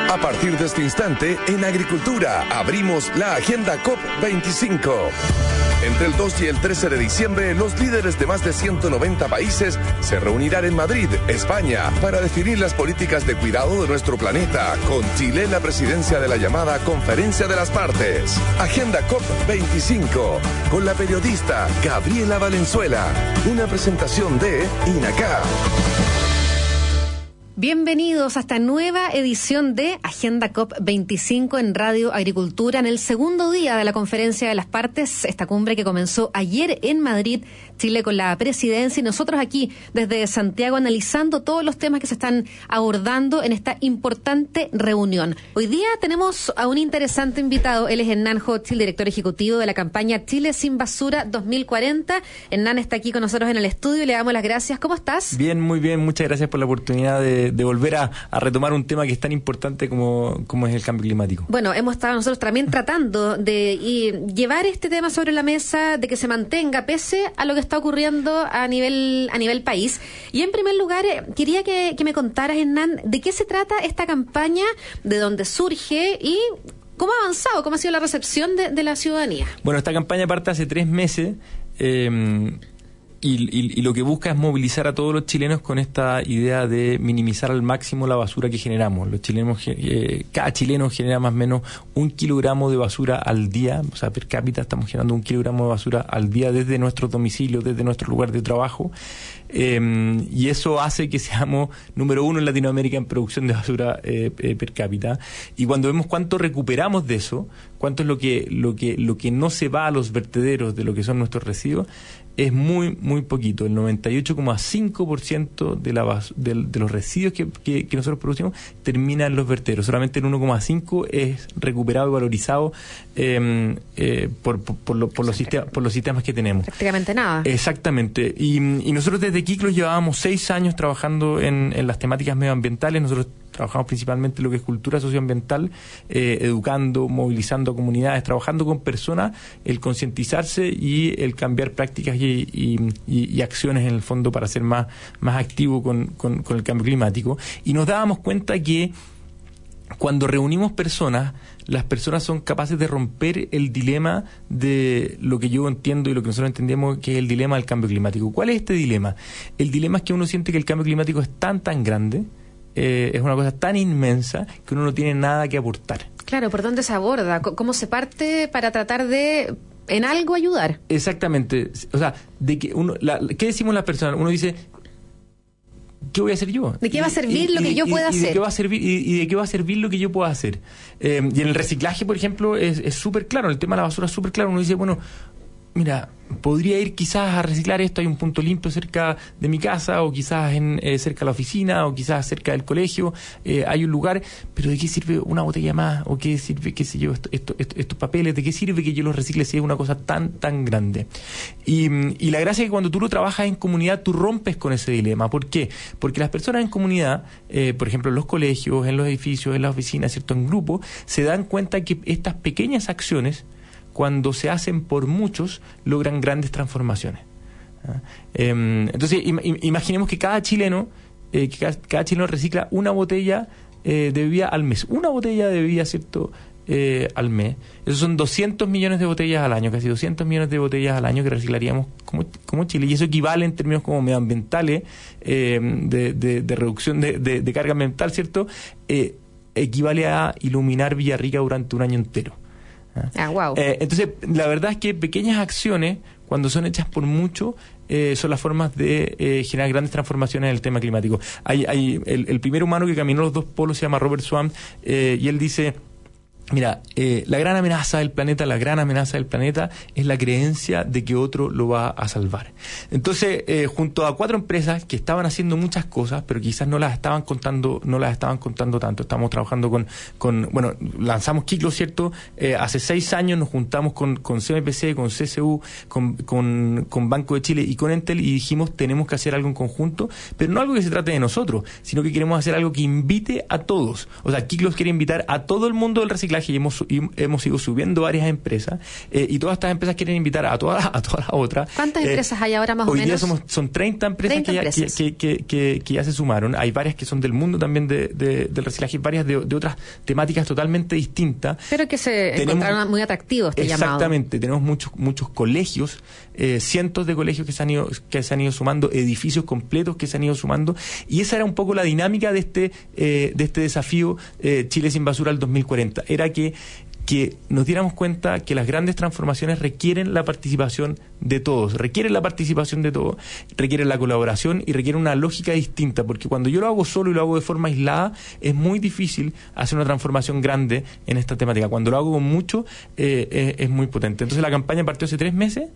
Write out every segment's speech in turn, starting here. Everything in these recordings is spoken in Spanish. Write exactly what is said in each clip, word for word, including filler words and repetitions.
A partir de este instante, en Agricultura, abrimos la Agenda COP veinticinco. Entre el dos y el trece de diciembre, los líderes de más de ciento noventa países se reunirán en Madrid, España, para definir las políticas de cuidado de nuestro planeta, con Chile en la presidencia de la llamada Conferencia de las Partes. Agenda COP veinticinco, con la periodista Gabriela Valenzuela. Una presentación de INACA. Bienvenidos a esta nueva edición de Agenda COP veinticinco en Radio Agricultura, en el segundo día de la Conferencia de las Partes, esta cumbre que comenzó ayer en Madrid, Chile con la presidencia, y nosotros aquí desde Santiago analizando todos los temas que se están abordando en esta importante reunión. Hoy día tenemos a un interesante invitado. Él es Hernán Hochschild, director ejecutivo de la campaña Chile sin Basura dos mil cuarenta. Hernán está aquí con nosotros en el estudio y le damos las gracias. ¿Cómo estás? Bien, muy bien. Muchas gracias por la oportunidad de, de volver a, a retomar un tema que es tan importante como, como es el cambio climático. Bueno, hemos estado nosotros también tratando de y, llevar este tema sobre la mesa, de que se mantenga pese a lo que está ocurriendo a nivel a nivel país. Y en primer lugar, eh, quería que, que me contaras, Hernán, de qué se trata esta campaña, de dónde surge y cómo ha avanzado, cómo ha sido la recepción de, de la ciudadanía. Bueno, esta campaña parte hace tres meses eh, y, y, y lo que busca es movilizar a todos los chilenos con esta idea de minimizar al máximo la basura que generamos. Los chilenos, eh, cada chileno genera más o menos un kilogramo de basura al día, o sea, per cápita estamos generando un kilogramo de basura al día desde nuestros domicilios, desde nuestro lugar de trabajo. Eh, y eso hace que seamos número uno en Latinoamérica en producción de basura eh, eh, per cápita. Y cuando vemos cuánto recuperamos de eso, cuánto es lo que lo que lo que no se va a los vertederos de lo que son nuestros residuos, es muy muy poquito. El noventa y ocho coma cinco por ciento de la bas- de, de los residuos que, que, que nosotros producimos termina en los vertederos. Solamente el uno coma cinco por ciento es recuperado y valorizado eh, eh, por, por, por, lo, por, los sistemas, por los sistemas que tenemos. Prácticamente nada. Exactamente. Y, y nosotros desde Kiklos llevábamos seis años trabajando en, en las temáticas medioambientales. Nosotros trabajamos principalmente en lo que es cultura socioambiental, eh, educando, movilizando a comunidades, trabajando con personas, el concientizarse y el cambiar prácticas y, y, y, y acciones en el fondo para ser más, más activo con, con, con el cambio climático. Y nos dábamos cuenta que cuando reunimos personas, las personas son capaces de romper el dilema de lo que yo entiendo y lo que nosotros entendemos que es el dilema del cambio climático. ¿Cuál es este dilema? El dilema es que uno siente que el cambio climático es tan, tan grande, eh, es una cosa tan inmensa, que uno no tiene nada que aportar. Claro, ¿por dónde se aborda? ¿Cómo se parte para tratar de en algo ayudar? Exactamente. O sea, de que uno, la, ¿qué decimos las personas? Uno dice, ¿qué voy a hacer yo? ¿De qué va a servir y, lo que y, yo y, pueda y hacer? De qué va a servir, y, y de qué va a servir lo que yo pueda hacer. Eh, y en el reciclaje, por ejemplo, es súper claro. El tema de la basura es súper claro. Uno dice, bueno, mira, podría ir quizás a reciclar esto, hay un punto limpio cerca de mi casa, o quizás en, eh, cerca de la oficina, o quizás cerca del colegio, eh, hay un lugar, pero ¿de qué sirve una botella más? ¿O qué sirve, qué sé yo, esto, esto, esto, estos papeles? ¿De qué sirve que yo los recicle si es una cosa tan, tan grande? Y, y la gracia es que cuando tú lo trabajas en comunidad, tú rompes con ese dilema. ¿Por qué? Porque las personas en comunidad, eh, por ejemplo, en los colegios, en los edificios, en las oficinas, ¿cierto?, en grupo, se dan cuenta que estas pequeñas acciones, cuando se hacen por muchos, logran grandes transformaciones. ¿Ah? Eh, entonces, im, imaginemos que cada chileno, eh, que cada, cada chileno recicla una botella eh, de bebida al mes. Una botella de bebida, ¿cierto?, eh, al mes. Esos son doscientos millones de botellas al año, casi doscientos millones de botellas al año que reciclaríamos como, como Chile. Y eso equivale en términos como medioambientales, eh, de, de, de reducción de, de, de carga ambiental, ¿cierto?, eh, equivale a iluminar Villarrica durante un año entero. Ah, wow. Eh, entonces, la verdad es que pequeñas acciones, cuando son hechas por mucho, eh, son las formas de eh, generar grandes transformaciones en el tema climático. Hay, hay el, el primer humano que caminó los dos polos se llama Robert Swan, eh, y él dice, mira, eh, la gran amenaza del planeta, la gran amenaza del planeta es la creencia de que otro lo va a salvar. Entonces, eh, junto a cuatro empresas que estaban haciendo muchas cosas, pero quizás no las estaban contando, no las estaban contando tanto. Estamos trabajando con, con bueno, lanzamos Kiklos, ¿cierto? Eh, hace seis años nos juntamos con, con C M P C, con C S U, con, con, con Banco de Chile y con Entel, y dijimos, tenemos que hacer algo en conjunto, pero no algo que se trate de nosotros, sino que queremos hacer algo que invite a todos. O sea, Kiklos quiere invitar a todo el mundo del reciclaje reciclaje y hemos, y hemos ido subiendo varias empresas, eh, y todas estas empresas quieren invitar a todas a todas las otras. ¿Cuántas eh, empresas hay ahora más o hoy menos? Hoy día somos, son treinta empresas, treinta que, empresas. Ya, que, que, que, que ya se sumaron. Hay varias que son del mundo también de, de, del reciclaje, varias de, de otras temáticas totalmente distintas. Pero que se tenemos, encontraron muy atractivos este llamado. Exactamente, tenemos muchos muchos colegios, eh, cientos de colegios que se han ido que se han ido sumando, edificios completos que se han ido sumando, y esa era un poco la dinámica de este eh, de este desafío eh, Chile sin basura al dos mil cuarenta. Era que que nos diéramos cuenta que las grandes transformaciones requieren la participación de todos, requieren la participación de todos, requieren la colaboración y requieren una lógica distinta, porque cuando yo lo hago solo y lo hago de forma aislada, es muy difícil hacer una transformación grande en esta temática. Cuando lo hago con mucho, eh, es, es muy potente. Entonces la campaña partió hace tres meses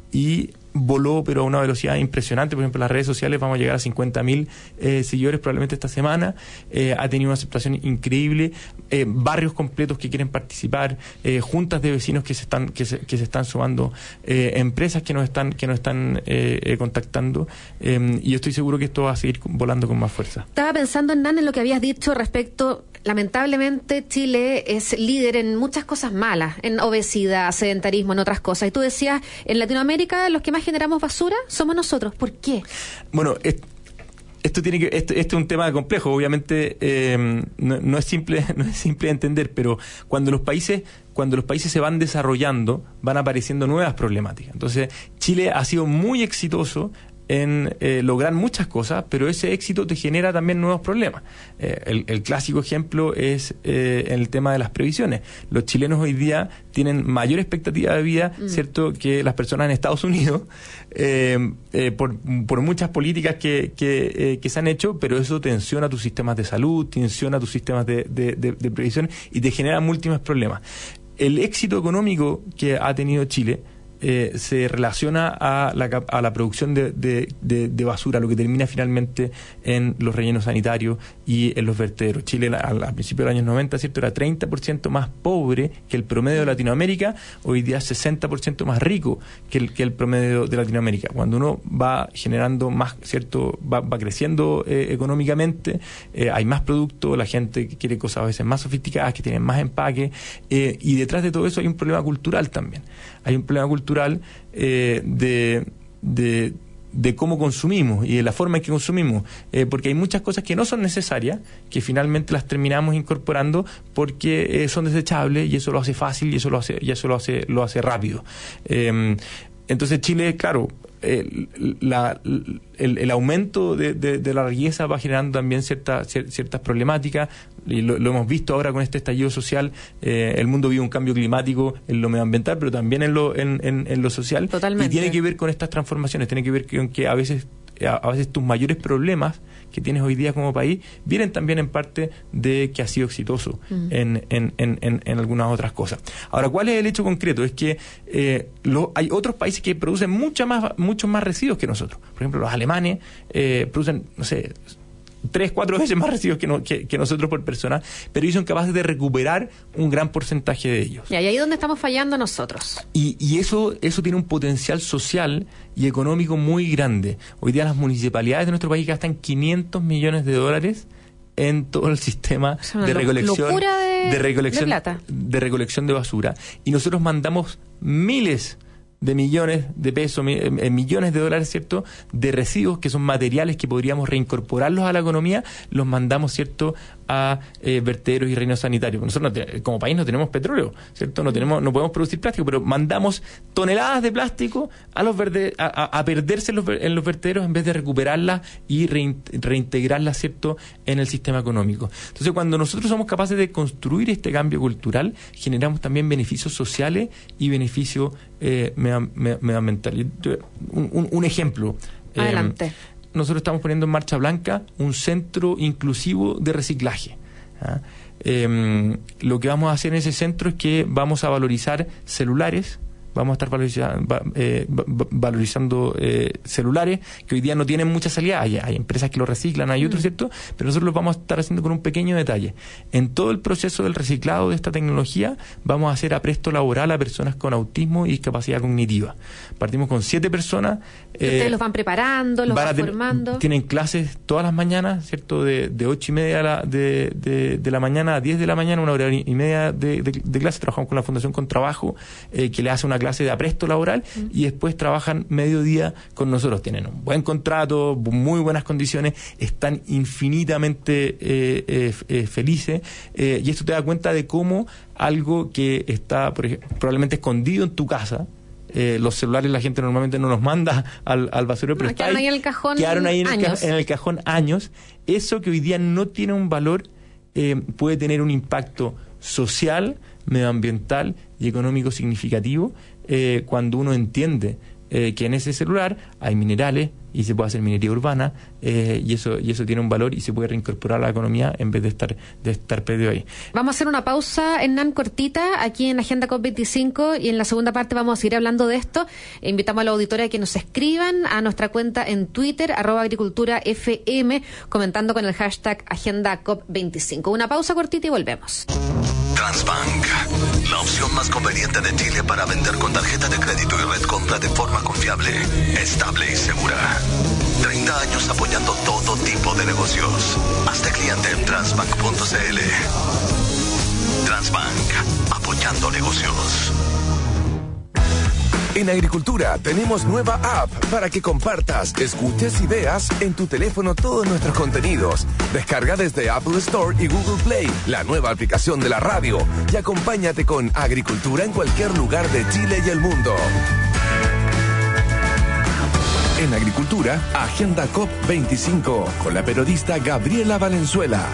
y voló, pero a una velocidad impresionante. Por ejemplo, en las redes sociales vamos a llegar a cincuenta mil eh, seguidores probablemente esta semana. Eh, ha tenido una aceptación increíble, eh, barrios completos que quieren participar, eh, juntas de vecinos que se están que se, que se están sumando, eh, empresas que nos están que nos están eh, eh, contactando, eh, y yo estoy seguro que esto va a seguir volando con más fuerza. Estaba pensando, Hernán, en lo que habías dicho respecto. Lamentablemente Chile es líder en muchas cosas malas, en obesidad, sedentarismo, en otras cosas. Y tú decías, en Latinoamérica los que más generamos basura somos nosotros. ¿Por qué? Bueno, es, esto tiene que esto, este es un tema complejo. Obviamente eh, no, no es simple no es simple de entender, pero cuando los países cuando los países se van desarrollando van apareciendo nuevas problemáticas. Entonces Chile ha sido muy exitoso en eh, lograr muchas cosas, pero ese éxito te genera también nuevos problemas. Eh, el, el clásico ejemplo es eh, en el tema de las previsiones. Los chilenos hoy día tienen mayor expectativa de vida, mm. ¿cierto?, que las personas en Estados Unidos, eh, eh, por, por muchas políticas que, que, eh, que se han hecho, pero eso tensiona tus sistemas de salud, tensiona tus sistemas de, de, de, de previsión y te genera múltiples problemas. El éxito económico que ha tenido Chile Eh, se relaciona a la, a la producción de, de, de, de basura, lo que termina finalmente en los rellenos sanitarios y en los vertederos. Chile al, al principio de los años noventa, ¿cierto?, era treinta por ciento más pobre que el promedio de Latinoamérica, hoy día sesenta por ciento más rico que el, que el promedio de Latinoamérica. Cuando uno va generando más, ¿cierto?, va, va creciendo eh, económicamente, eh, hay más producto, la gente quiere cosas a veces más sofisticadas, que tienen más empaque, eh, y detrás de todo eso hay un problema cultural también. Hay un problema cultural eh, de, de, de cómo consumimos y de la forma en que consumimos, eh, porque hay muchas cosas que no son necesarias, que finalmente las terminamos incorporando porque eh, son desechables, y eso lo hace fácil y eso lo hace, y eso lo hace, lo hace rápido. Eh, entonces Chile, claro, eh, la, el, el aumento de, de, de la riqueza va generando también cierta, cier, ciertas problemáticas, y lo, lo hemos visto ahora con este estallido social. Eh, el mundo vive un cambio climático en lo medioambiental, pero también en lo, en, en, en lo social. Totalmente. Y tiene que ver con estas transformaciones, tiene que ver con que a veces a veces tus mayores problemas que tienes hoy día como país vienen también en parte de que has sido exitoso mm. en, en, en, en, en algunas otras cosas. Ahora, ¿cuál es el hecho concreto? Es que eh, lo, hay otros países que producen mucha más, muchos más residuos que nosotros. Por ejemplo, los alemanes eh, producen, no sé, tres, cuatro veces más residuos que, no, que, que nosotros por persona, pero ellos son capaces de recuperar un gran porcentaje de ellos. Y ahí es donde estamos fallando nosotros. Y, y eso, eso tiene un potencial social y económico muy grande. Hoy día las municipalidades de nuestro país gastan quinientos millones de dólares en todo el sistema de recolección de, de recolección de, plata. de recolección de basura, y nosotros mandamos miles de millones de pesos, eh, millones de dólares, ¿cierto?, de residuos que son materiales que podríamos reincorporarlos a la economía, los mandamos, ¿cierto?, a eh, vertederos y rellenos sanitarios. Nosotros no te, como país no tenemos petróleo, ¿cierto?, no tenemos, no podemos producir plástico, pero mandamos toneladas de plástico a los verde, a, a, a perderse en los, en los vertederos en vez de recuperarlas y rein, reintegrarlas, ¿cierto?, en el sistema económico. Entonces, cuando nosotros somos capaces de construir este cambio cultural, generamos también beneficios sociales y beneficios eh, medioambientales. Un, un, un ejemplo. Adelante. Eh, nosotros estamos poniendo en marcha Blanca un centro inclusivo de reciclaje. ¿Ah? Eh, lo que vamos a hacer en ese centro es que vamos a valorizar celulares, vamos a estar valorizando, eh, valorizando eh, celulares que hoy día no tienen mucha salida. Hay, hay empresas que lo reciclan, hay otros, ¿cierto? Pero nosotros lo vamos a estar haciendo con un pequeño detalle. En todo el proceso del reciclado de esta tecnología, vamos a hacer apresto laboral a personas con autismo y discapacidad cognitiva. Partimos con siete personas. Ustedes eh, los van preparando, los van, van formando. Tienen clases todas las mañanas, ¿cierto? De, de ocho y media de la, de, de, de la mañana a diez de la mañana, una hora y media de, de, de clase. Trabajamos con la Fundación Con Trabajo, eh, que le hace una clase de apresto laboral, uh-huh. y después trabajan mediodía con nosotros. Tienen un buen contrato, muy buenas condiciones, están infinitamente eh, eh, eh, felices, eh, y esto te da cuenta de cómo algo que está, por ejemplo, probablemente escondido en tu casa. Eh, los celulares la gente normalmente no los manda al, al basurero, pero no, está quedaron ahí, ahí en el cajón quedaron ahí en el, años. ca- en el cajón años. Eso que hoy día no tiene un valor, eh, puede tener un impacto social, medioambiental y económico significativo eh, cuando uno entiende eh, que en ese celular hay minerales y se puede hacer minería urbana, eh, y eso y eso tiene un valor y se puede reincorporar a la economía en vez de estar de estar perdido ahí. Vamos a hacer una pausa, Hernán, cortita, aquí en Agenda COP veinticinco, y en la segunda parte vamos a seguir hablando de esto. Invitamos a los auditores a que nos escriban a nuestra cuenta en Twitter, arroba agricultura F M, comentando con el hashtag Agenda COP veinticinco. Una pausa cortita y volvemos. Transbank, la opción más conveniente de Chile para vender con tarjeta de crédito y red compra de forma confiable, estable y segura. treinta años apoyando todo tipo de negocios. Hazte cliente en transbank punto c l. Transbank, apoyando negocios. En Agricultura tenemos nueva app para que compartas, escuches y veas en tu teléfono todos nuestros contenidos. Descarga desde Apple Store y Google Play la nueva aplicación de la radio y acompáñate con Agricultura en cualquier lugar de Chile y el mundo. En Agricultura, Agenda COP veinticinco, con la periodista Gabriela Valenzuela.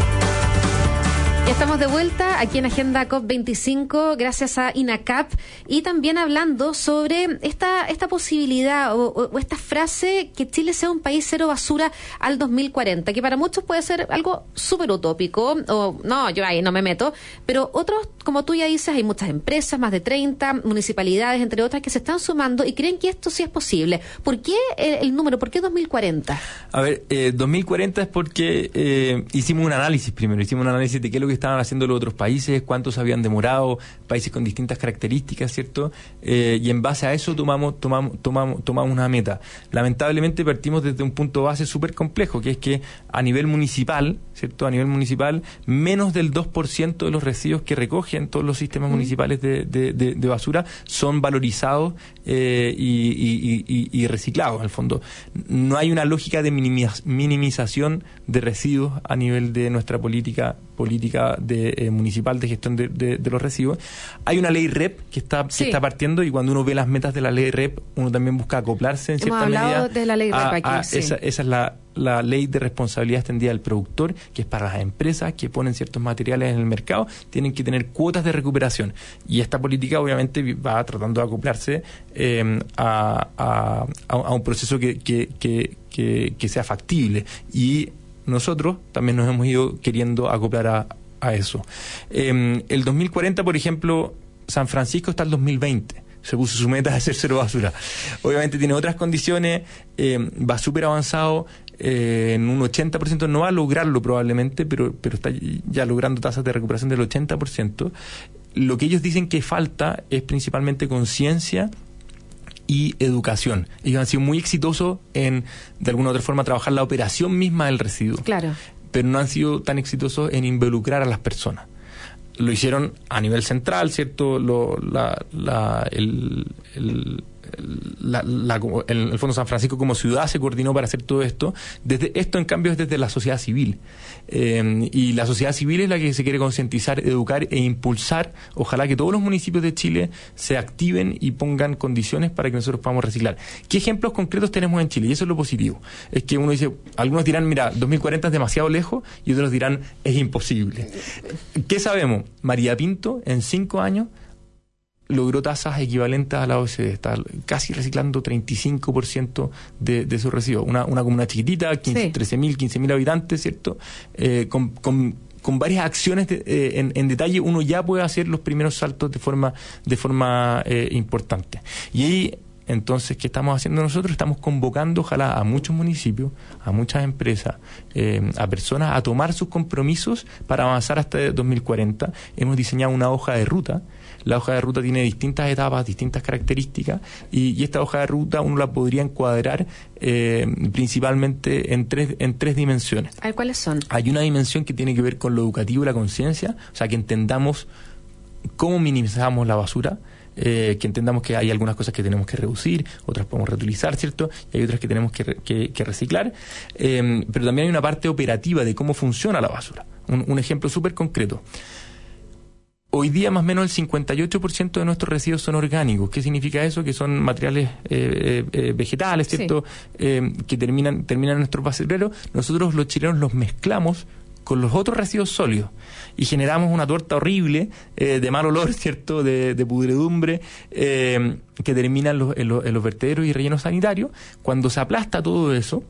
Ya estamos de vuelta aquí en Agenda COP veinticinco, gracias a INACAP, y también hablando sobre esta esta posibilidad o, o, o esta frase que Chile sea un país cero basura al dos mil cuarenta, que para muchos puede ser algo súper utópico, o no, yo ahí no me meto, pero otros, como tú ya dices, hay muchas empresas, más de treinta, municipalidades, entre otras, que se están sumando y creen que esto sí es posible. ¿Por qué el, el número? ¿Por qué dos mil cuarenta? A ver, eh, dos mil cuarenta es porque eh, hicimos un análisis primero, hicimos un análisis de qué es lo que estaban haciendo los otros países, cuántos habían demorado, países con distintas características, ¿cierto? Eh, y en base a eso tomamos, tomamos, tomamos, tomamos una meta. Lamentablemente partimos desde un punto base súper complejo, que es que a nivel municipal, ¿cierto? A nivel municipal, menos del dos por ciento de los residuos que recogen todos los sistemas mm. municipales de, de, de, de basura son valorizados eh, y, y, y, y reciclados, al fondo. No hay una lógica de minimiz, minimización de residuos a nivel de nuestra política política de, eh, municipal de gestión de, de, de los residuos. Hay una ley R E P que está, sí. que está partiendo, y cuando uno ve las metas de la ley R E P, uno también busca acoplarse en cierta medida. Hemos hablado de la ley R E P a, aquí, a sí. esa, esa es la, la ley de responsabilidad extendida del productor, que es para las empresas que ponen ciertos materiales en el mercado, tienen que tener cuotas de recuperación. Y esta política obviamente va tratando de acoplarse eh, a, a, a un proceso que, que, que, que, que sea factible. Y nosotros también nos hemos ido queriendo acoplar a, a eso. Eh, el dos mil cuarenta, por ejemplo, San Francisco está el dos mil veinte. Se puso su meta de hacer cero basura. Obviamente tiene otras condiciones, eh, va súper avanzado, eh, en un ochenta por ciento, no va a lograrlo probablemente, pero, pero está ya logrando tasas de recuperación del ochenta por ciento. Lo que ellos dicen que falta es principalmente conciencia y educación. Ellos han sido muy exitosos en, de alguna u otra forma, trabajar la operación misma del residuo. Claro. Pero no han sido tan exitosos en involucrar a las personas. Lo hicieron a nivel central, ¿cierto? Lo, la, la, el, el, la, la, el, el Fondo San Francisco como ciudad se coordinó para hacer todo esto. Desde esto, en cambio, es desde la sociedad civil. Eh, y la sociedad civil es la que se quiere concientizar, educar e impulsar. Ojalá que todos los municipios de Chile se activen y pongan condiciones para que nosotros podamos reciclar. ¿Qué ejemplos concretos tenemos en Chile? Y eso es lo positivo. Es que uno dice, algunos dirán, mira, dos mil cuarenta es demasiado lejos, y otros dirán, es imposible. ¿Qué sabemos? María Pinto, en cinco años, logró tasas equivalentes a la O E C D, está casi reciclando treinta y cinco por ciento de, de sus residuos. Una, una comuna chiquitita, quince, sí. trece mil, quince mil habitantes, ¿cierto? Eh, con, con, con varias acciones de, eh, en, en detalle uno ya puede hacer los primeros saltos de forma, de forma eh, importante. Y ahí, entonces, ¿qué estamos haciendo nosotros? Estamos convocando, ojalá, a muchos municipios, a muchas empresas, eh, a personas a tomar sus compromisos para avanzar hasta dos mil cuarenta. Hemos diseñado una hoja de ruta. La hoja de ruta tiene distintas etapas, distintas características, y, y esta hoja de ruta uno la podría encuadrar eh, principalmente en tres, en tres dimensiones. A ver, ¿cuáles son? Hay una dimensión que tiene que ver con lo educativo y la conciencia, o sea, que entendamos cómo minimizamos la basura. Eh, que entendamos que hay algunas cosas que tenemos que reducir, otras podemos reutilizar, ¿cierto? Y hay otras que tenemos que, que, que reciclar. Eh, pero también hay una parte operativa de cómo funciona la basura. Un, un ejemplo súper concreto. Hoy día más o menos el cincuenta y ocho por ciento de nuestros residuos son orgánicos. ¿Qué significa eso? Que son materiales eh, eh, vegetales, ¿cierto? Sí. Eh, que terminan, terminan en nuestros basureros. Nosotros los chilenos los mezclamos con los otros residuos sólidos y generamos una torta horrible eh, de mal olor, ¿cierto?, de, de pudredumbre eh, que termina en los, en, los, en los vertederos y rellenos sanitarios. Cuando se aplasta todo eso,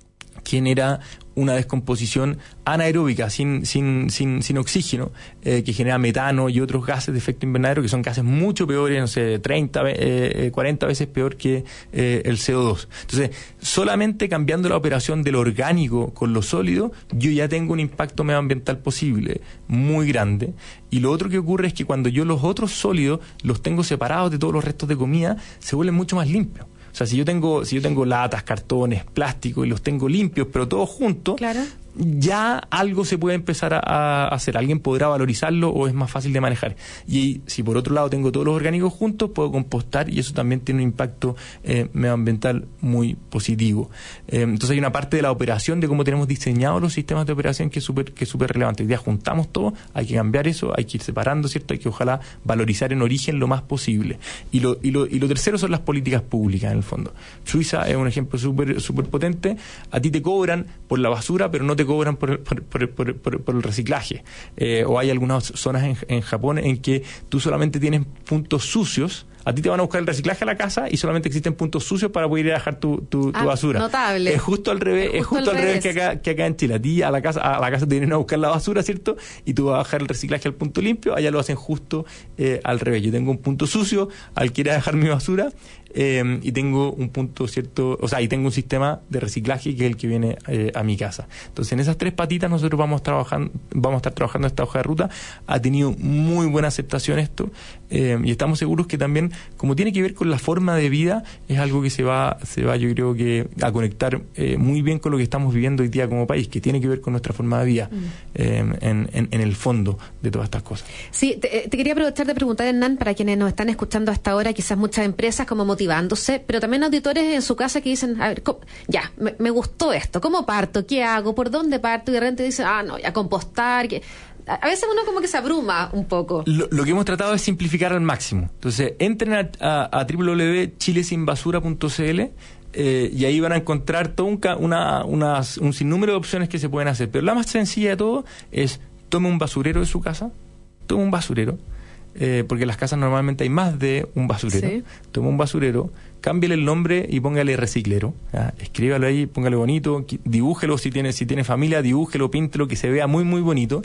genera una descomposición anaeróbica sin sin sin sin oxígeno eh, que genera metano y otros gases de efecto invernadero que son gases mucho peores, no sé, treinta, eh, cuarenta veces peor que eh, el C O dos. Entonces, solamente cambiando la operación del orgánico con lo sólido, yo ya tengo un impacto medioambiental posible muy grande. Y lo otro que ocurre es que cuando yo los otros sólidos los tengo separados de todos los restos de comida, se vuelven mucho más limpios. O sea, si yo tengo si yo tengo latas, cartones, plástico y los tengo limpios, pero todos juntos, claro, ya algo se puede empezar a, a hacer. Alguien podrá valorizarlo o es más fácil de manejar. Y si por otro lado tengo todos los orgánicos juntos, puedo compostar y eso también tiene un impacto eh, medioambiental muy positivo. Eh, entonces hay una parte de la operación, de cómo tenemos diseñados los sistemas de operación que es súper que es súper relevante. Ya juntamos todo, hay que cambiar eso, hay que ir separando, ¿cierto? Hay que ojalá valorizar en origen lo más posible. Y lo, y lo, y lo tercero son las políticas públicas, en el fondo. Suiza es un ejemplo súper súper potente. A ti te cobran por la basura, pero no te cobran por el, por, por, por, por, por el reciclaje. Eh, o hay algunas zonas en, en Japón en que tú solamente tienes puntos sucios. A ti te van a buscar el reciclaje a la casa y solamente existen puntos sucios para poder ir a dejar tu, tu, tu ah, basura. Notable. Es justo al revés, es justo, es justo al revés, revés que, acá, que acá en Chile. A ti a la casa a la casa te vienen a buscar la basura, ¿cierto? Y tú vas a bajar el reciclaje al punto limpio. Allá lo hacen justo eh, al revés. Yo tengo un punto sucio al que ir a dejar mi basura eh, y tengo un punto, ¿cierto? O sea, y tengo un sistema de reciclaje que es el que viene eh, a mi casa. Entonces, en esas tres patitas nosotros vamos trabajando, vamos a estar trabajando esta hoja de ruta. Ha tenido muy buena aceptación esto eh, y estamos seguros que también, como tiene que ver con la forma de vida, es algo que se va, se va yo creo que a conectar eh, muy bien con lo que estamos viviendo hoy día como país, que tiene que ver con nuestra forma de vida mm. eh, en, en, en el fondo de todas estas cosas. Sí, te, te quería aprovechar de preguntar, Hernán, para quienes nos están escuchando hasta ahora, quizás muchas empresas como motivándose, pero también auditores en su casa que dicen, a ver, ya, me, me gustó esto, ¿cómo parto? ¿Qué hago? ¿Por dónde parto? Y de repente dicen, ah, no, ya compostar, que... A veces uno como que se abruma un poco. Lo, lo que hemos tratado es simplificar al máximo. Entonces, entren a, a, a doble u doble u doble u punto chile sin basura punto c l eh, y ahí van a encontrar todo un, una, una, un sinnúmero de opciones que se pueden hacer. Pero la más sencilla de todo es, tome un basurero de su casa, tome un basurero, eh, porque en las casas normalmente hay más de un basurero. Sí. Tome un basurero, cámbiale el nombre y póngale reciclero, ¿ya? Escríbalo ahí, póngale bonito, dibújelo si tiene, si tiene familia, dibújelo, píntelo, que se vea muy muy bonito.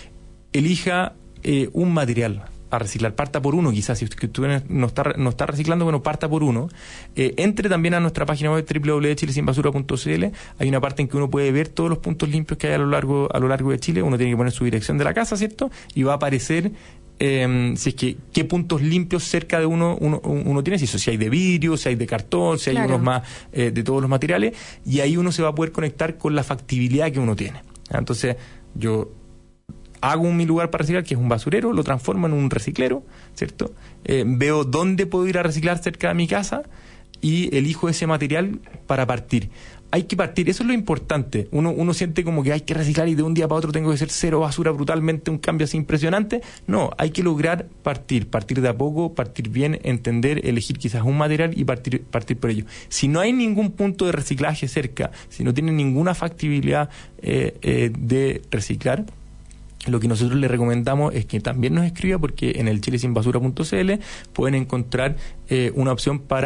Elija eh, un material a reciclar, parta por uno, quizás si usted no está, no está reciclando, bueno, parta por uno. Eh, entre también a nuestra página web doble u doble u doble u punto chile sin basura punto c l. Hay una parte en que uno puede ver todos los puntos limpios que hay a lo largo a lo largo de Chile. Uno tiene que poner su dirección de la casa, ¿cierto? Y va a aparecer eh, si es que qué puntos limpios cerca de uno uno, uno tiene, si, eso, si hay de vidrio, si hay de cartón, si hay claro. unos más eh, de todos los materiales, y ahí uno se va a poder conectar con la factibilidad que uno tiene. Entonces, yo hago un mi lugar para reciclar, que es un basurero, lo transformo en un reciclero, ¿cierto? Eh, veo dónde puedo ir a reciclar cerca de mi casa y elijo ese material para partir. Hay que partir, eso es lo importante. Uno, uno siente como que hay que reciclar y de un día para otro tengo que hacer cero basura brutalmente, un cambio así impresionante. No, hay que lograr partir, partir de a poco, partir bien, entender, elegir quizás un material y partir, partir por ello. Si no hay ningún punto de reciclaje cerca, si no tienen ninguna factibilidad eh, eh, de reciclar, lo que nosotros le recomendamos es que también nos escriba, porque en el chile sin basura punto c l pueden encontrar eh, una opción para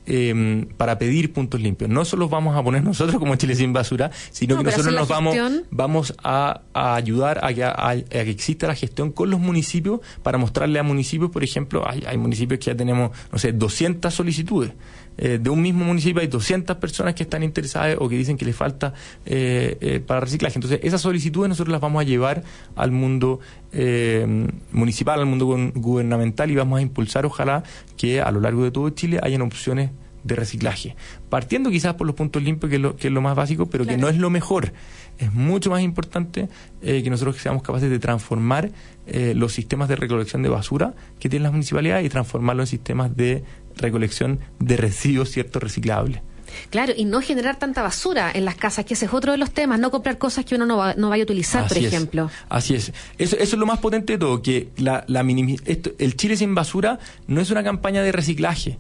eh, para pedir puntos limpios. No solo vamos a poner nosotros como Chile Sin Basura, sino no, que nosotros nos vamos, vamos a, a ayudar a que, a, a que exista la gestión con los municipios para mostrarle a municipios, por ejemplo, hay, hay municipios que ya tenemos, no sé, doscientas solicitudes. Eh, de un mismo municipio hay doscientas personas que están interesadas o que dicen que les falta eh, eh, para reciclaje. Entonces, esas solicitudes nosotros las vamos a llevar al mundo eh, municipal, al mundo gubernamental, y vamos a impulsar, ojalá, que a lo largo de todo Chile hayan opciones de reciclaje. Partiendo quizás por los puntos limpios, que es lo, que es lo más básico, pero claro, que no es lo mejor. Es mucho más importante eh, que nosotros seamos capaces de transformar eh, los sistemas de recolección de basura que tienen las municipalidades y transformarlos en sistemas de recolección de residuos, cierto, reciclables. Claro, y no generar tanta basura en las casas, que ese es otro de los temas, no comprar cosas que uno no, va, no vaya a utilizar, así por ejemplo. Es, así es. Eso, eso es lo más potente de todo, que la, la minimi- esto, el Chile Sin Basura no es una campaña de reciclaje.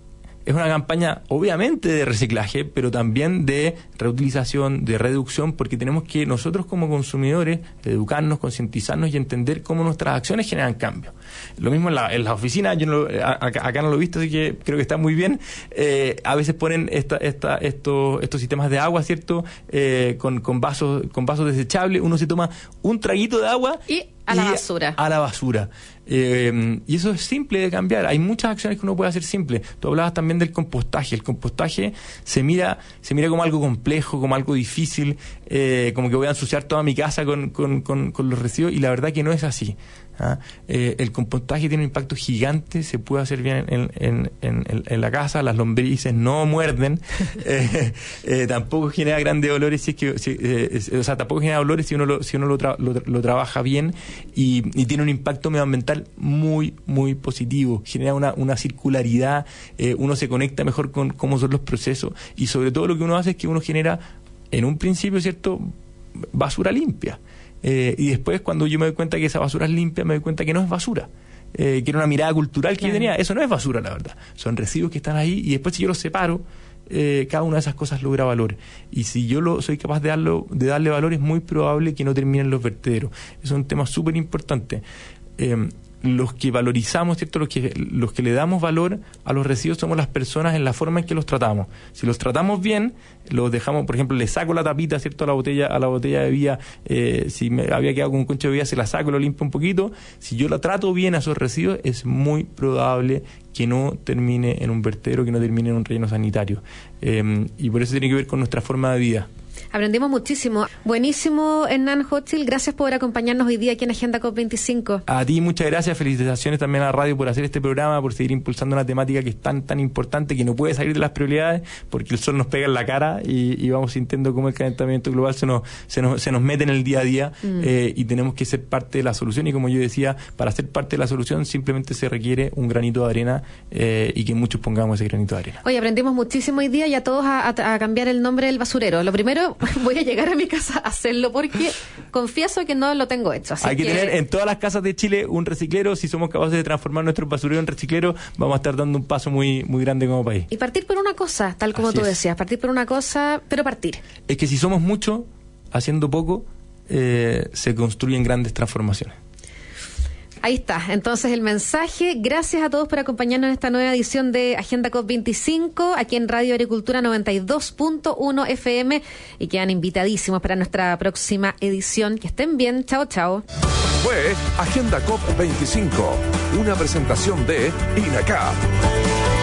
Es una campaña, obviamente, de reciclaje, pero también de reutilización, de reducción, porque tenemos que nosotros como consumidores educarnos, concientizarnos y entender cómo nuestras acciones generan cambio. Lo mismo en la, en las oficinas, yo no lo, acá, acá no lo he visto, así que creo que está muy bien. Eh, a veces ponen esta, esta, estos, estos sistemas de agua, ¿cierto? Eh, con, con vasos, con vasos desechables. Uno se toma un traguito de agua y a la basura. A la basura. Eh, y eso es simple de cambiar. Hay muchas acciones que uno puede hacer simple. Tú hablabas también del compostaje. El compostaje se mira se mira como algo complejo, como algo difícil, eh, como que voy a ensuciar toda mi casa con, con, con, con los residuos, y la verdad que no es así. ¿Ah? Eh, el compostaje tiene un impacto gigante, se puede hacer bien en, en, en, en la casa, las lombrices no muerden, eh, eh, tampoco genera grandes olores, si es que, si, eh, o sea, tampoco genera olores si uno lo, si uno lo, tra- lo, lo trabaja bien, y, y tiene un impacto medioambiental muy, muy positivo, genera una, una circularidad, eh, uno se conecta mejor con cómo son los procesos, y sobre todo lo que uno hace es que uno genera, en un principio, ¿cierto?, basura limpia. Eh, y después, cuando yo me doy cuenta que esa basura es limpia, me doy cuenta que no es basura, eh, que era una mirada cultural que claro. yo tenía. Eso no es basura, la verdad. Son residuos que están ahí, y después, si yo los separo, eh, cada una de esas cosas logra valor. Y si yo lo soy capaz de, darlo, de darle valor, es muy probable que no terminen los vertederos. Eso es un tema súper importante. Eh, los que valorizamos, ¿cierto? Los que, los que le damos valor a los residuos somos las personas en la forma en que los tratamos. Si los tratamos bien, los dejamos, por ejemplo, le saco la tapita, ¿cierto?, a la botella, a la botella de bebida. Eh, si me había quedado con un concho de bebida, se la saco, lo limpio un poquito. Si yo la trato bien a esos residuos, es muy probable que no termine en un vertedero, que no termine en un relleno sanitario. Eh, y por eso tiene que ver con nuestra forma de vida. Aprendimos muchísimo. Buenísimo, Hernán Hochschild. Gracias por acompañarnos hoy día aquí en Agenda COP veinticinco. A ti, muchas gracias. Felicitaciones también a la radio por hacer este programa, por seguir impulsando una temática que es tan, tan importante, que no puede salir de las prioridades, porque el sol nos pega en la cara y, y vamos sintiendo cómo el calentamiento global se nos, se nos, se nos mete en el día a día, mm. eh, y tenemos que ser parte de la solución. Y como yo decía, para ser parte de la solución simplemente se requiere un granito de arena, eh, y que muchos pongamos ese granito de arena. Oye, aprendimos muchísimo hoy día, y a todos a, a, a cambiar el nombre del basurero. Lo primero, voy a llegar a mi casa a hacerlo, porque confieso que no lo tengo hecho. Así Hay que, que tener en todas las casas de Chile un reciclero. Si somos capaces de transformar nuestro basurero en reciclero, vamos a estar dando un paso muy, muy grande como país. Y partir por una cosa, tal como Así tú es. decías, partir por una cosa, pero partir. Es que si somos muchos, haciendo poco, eh, se construyen grandes transformaciones. Ahí está, entonces el mensaje. Gracias a todos por acompañarnos en esta nueva edición de Agenda COP veinticinco, aquí en Radio Agricultura noventa y dos punto uno F M, y quedan invitadísimos para nuestra próxima edición. Que estén bien, chao, chao. Fue Agenda COP veinticinco, una presentación de INACAP.